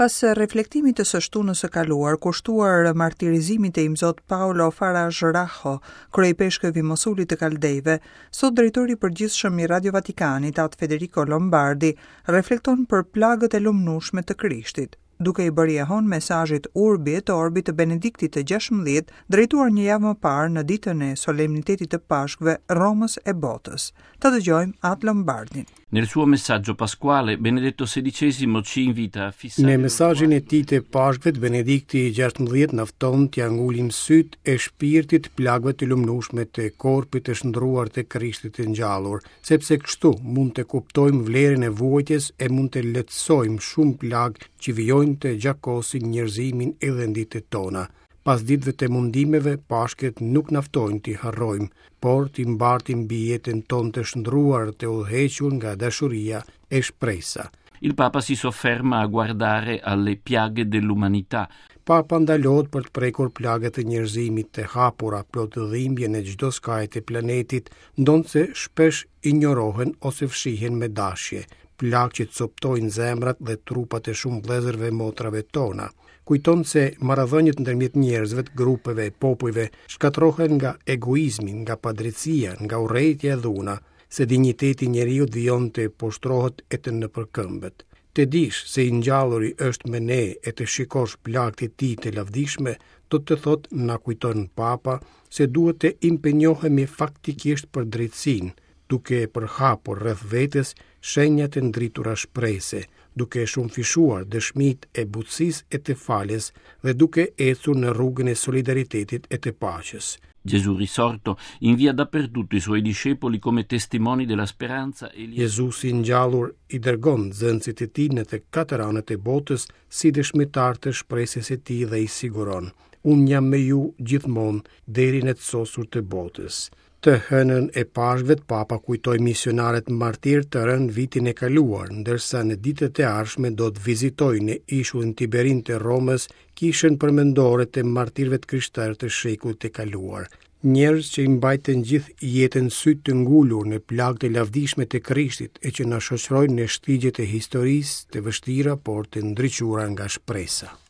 Pas reflektimit të së shtunës së kaluar, kushtuar martirizimit e imzot Paolo Faraj Rajo, kryepeshkëvi Mosulit të Kaldejve, sot drejtori i përgjithshëm i Radio Vatikanit, atë Federico Lombardi, reflekton për plagët e lumnushme të Krishtit, duke i bërë jehon mesazhit Urbi et Orbi të Benediktit të 16, drejtuar një javë më parë në ditën e solemnitetit të Pashkëve, Romës e botës. Të dëgjojmë atë Lombardin. Nel suo messaggio pasquale, Benedetto XVI ci invita a fissare... Në mesazhin e tij të Pashkëve, Benedikti i 16 na fton t'ia ngulim syt e shpirtit plagëve të lumnushme të korpit të shndruar të Krishtit të ngjallur, sepse kështu mund të kuptojmë vlerën e vuajtjes e mund të lehtësojmë shumë plagë që vijojnë të gjakosin njerëzimin edhe ditët tona. Pas ditëve të mundimeve, Pashket nuk naftojnë t'i harrojmë, por t'i mbartim mbi jetën tonë të shndruar të udhëhequr nga dashuria e shpresa. Il Papa si sofferma a guardare alle piaghe dell'umanità. Papa ndalohet për të prekur plagët e njerëzimit të hapura, plot dhimbje në çdo skaj të planetit, ndonse shpesh injorohen ose fshihen me dashje, plagë që coptojnë zemrat dhe trupat e shumë vëllezërve motrave tona. Kujton se marrëdhëniet ndërmjet njerëzve, grupeve, popujve shkatrohen nga egoizmi, nga padrejtia, nga urrejtja e dhuna, se dinjiteti i njeriut vijon të poshtrohet e të nëpërkëmbet. Të dish se i ngjalluri është me ne e të shikosh plagët e tij të lavdishme, do të thotë na kujton Papa se duhet të impenjohemi faktikisht për drejtësinë, duke përhapur rreth vetes shenjat e ndritura shprese, duke shumëfishuar dëshmit e butësisë e të faljes dhe duke ecur në rrugën e solidaritetit e të paqes. Gesù risorto invia dappertutto i suoi discepoli come testimoni della speranza e Jezusi ngjallur i dërgon nxënësit e tij në të katër anët e botës si dëshmitar të shpresës së tij dhe i siguron: unë jam me ju gjithmonë deri në të sosur të botës. Të hënën e Pashkëve, Papa kujtoi misionarët martir të rënë vitin e kaluar, ndërsa në ditët e ardhshme do të vizitojë në ishullin Tiberin të Romës kishën përmendore të martirëve të krishterë të shekullit të kaluar. Njerëz që i mbajtën gjithë jetën syt të ngulur në plagët e lavdishme të Krishtit e që na shoqërojnë në shtigjet e historisë të vështira por të ndriçuara nga shpresa.